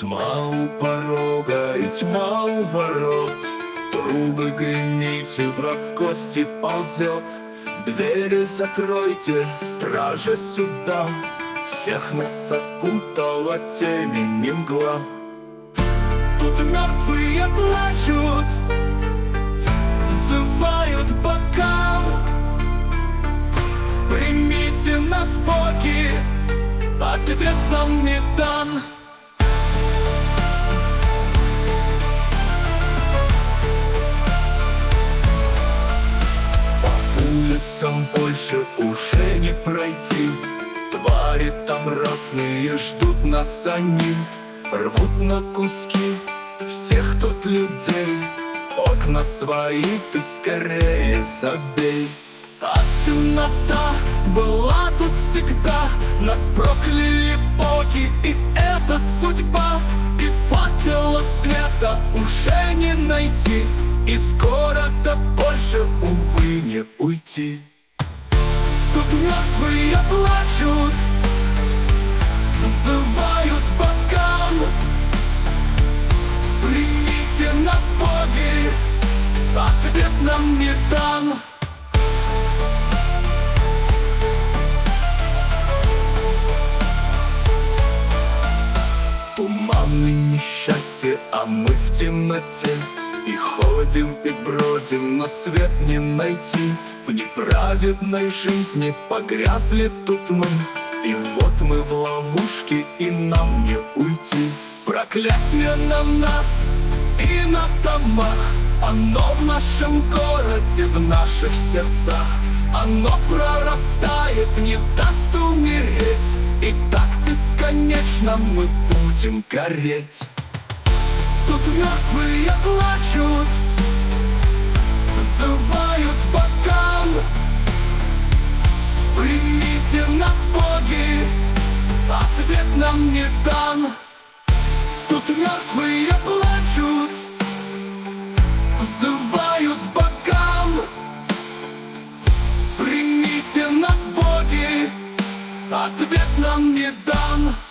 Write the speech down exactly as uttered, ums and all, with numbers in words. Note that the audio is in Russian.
Тьма у порога и тьма у ворот, трубы гремите, враг в гости ползет. Двери закройте, стражи сюда, всех нас окутала темень и мгла. Тут мертвые плачут, взывают богам: примите нас, боги, ответ нам не дан. Улицам больше уже не пройти, твари там разные ждут нас, они рвут на куски всех тут людей. Окна свои ты скорее забей. А темнота была тут всегда, нас прокляли боги, и это судьба. И факелов света уже не найти, из города больше, увы, не уйти. Тут мертвые плачут, взывают богам: примите нас, боги, ответ нам не дан. Туманы несчастья, а мы в темноте, и ходим, и бродим, но свет не найти. В неправедной жизни погрязли тут мы, и вот мы в ловушке, и нам не уйти. Проклятие на нас и на домах, оно в нашем городе, в наших сердцах. Оно прорастает, не даст умереть, и так бесконечно мы будем гореть. Тут мертвые плачут, взывают богам: примите нас, боги, ответ нам не дан. Тут мертвые плачут, взывают богам: примите нас, боги, ответ нам не дан.